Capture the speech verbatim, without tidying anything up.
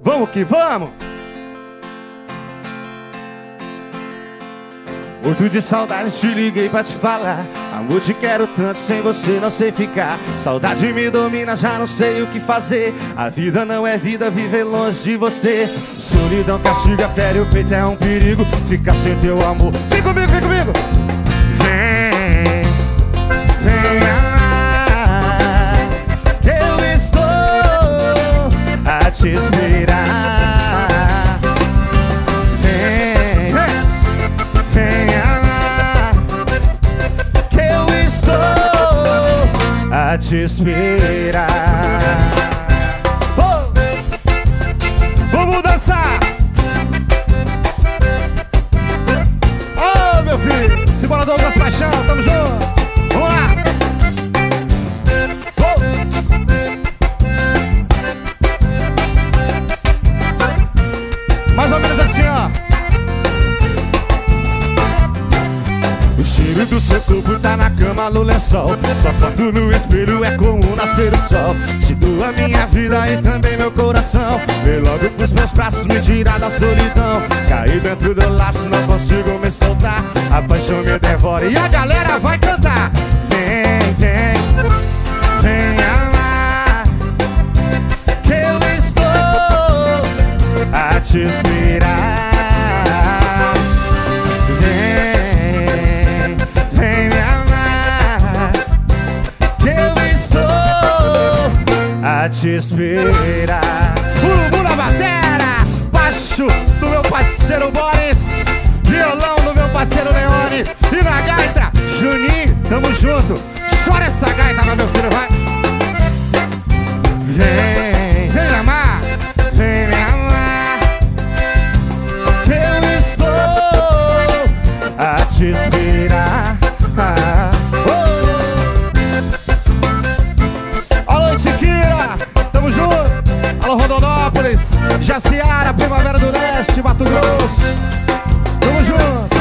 Vamos que vamos! Morto de saudade, te liguei pra te falar. Amor, te quero tanto, sem você não sei ficar. Saudade me domina, já não sei o que fazer. A vida não é vida, viver longe de você. Solidão castiga, fere o peito, é um perigo. Ficar sem teu amor. Vem comigo, vem comigo! Vem, vem amar, que eu estou a te esperar. A te esperar. Oh! Vamos dançar! Oh, meu filho! Simbora, Douglas Paixão, tamo junto! Vamos lá! Oh! Mais ou menos assim, ó. O cheiro do seu corpo tá na cama, no lençol. Só foto no espelho é como nascer o sol. Te dou a minha vida e também meu coração. Vem logo pros meus braços, me tirar da solidão. Caí dentro do laço, não consigo me soltar. A paixão me devora e a galera vai cantar. Vem, vem, vem amar, que eu estou a te esperar. A te esperar. Urubu na batera, baixo do meu parceiro Boris, violão do meu parceiro Leone, e na gaita, Juninho, tamo junto. Chora essa gaita, mas meu filho, vai. Vem, vem me amar, vem me amar, que eu estou a te esperar. Ah, oh. Tamo junto, alô Rondonópolis, Jaciara, Primavera do Leste, Mato Grosso. Tamo junto.